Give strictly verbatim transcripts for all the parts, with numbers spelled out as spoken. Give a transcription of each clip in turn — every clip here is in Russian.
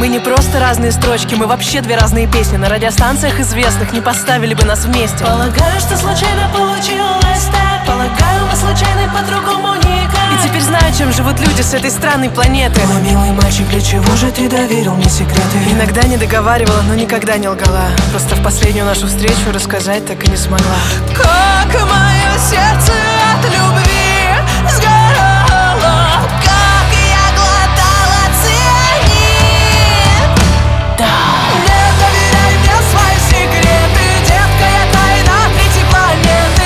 Мы не просто разные строчки, мы вообще две разные песни. На радиостанциях известных не поставили бы нас вместе. Полагаю, что случайно получилось так. Полагаю, мы случайны, по-другому никак. И теперь знаю, чем живут люди с этой странной планеты. Мой милый мальчик, для чего же ты доверил мне секреты? Иногда не договаривала, но никогда не лгала. Просто в последнюю нашу встречу рассказать так и не смогла. Как мое сердце от любви сгорало, как я глотала цианид. Да. Не доверяй мне свои секреты, детка, я тайна третьей планеты.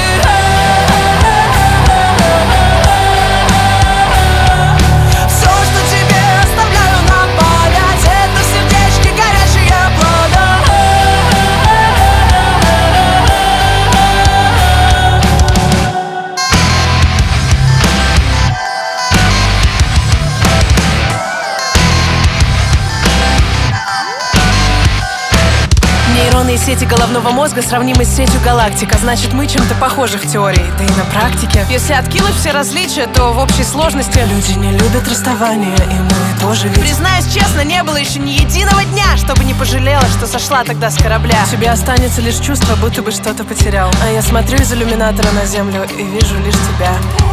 Все, что тебе оставляю на память, это сердечки, горячие плода. Нейронные сети головного мозга сравнимы с сетью галактик, а значит, мы чем-то похожи в теории, да и на практике. Если откинуть все различия, то в общей сложности Люди не любят расставания, и мы тоже ведь. признаюсь честно, не было еще ни единого дня, чтобы не пожалела, что сошла тогда с корабля. Тебе останется лишь чувство, будто бы что-то потерял. А я смотрю из иллюминатора на землю и вижу лишь тебя.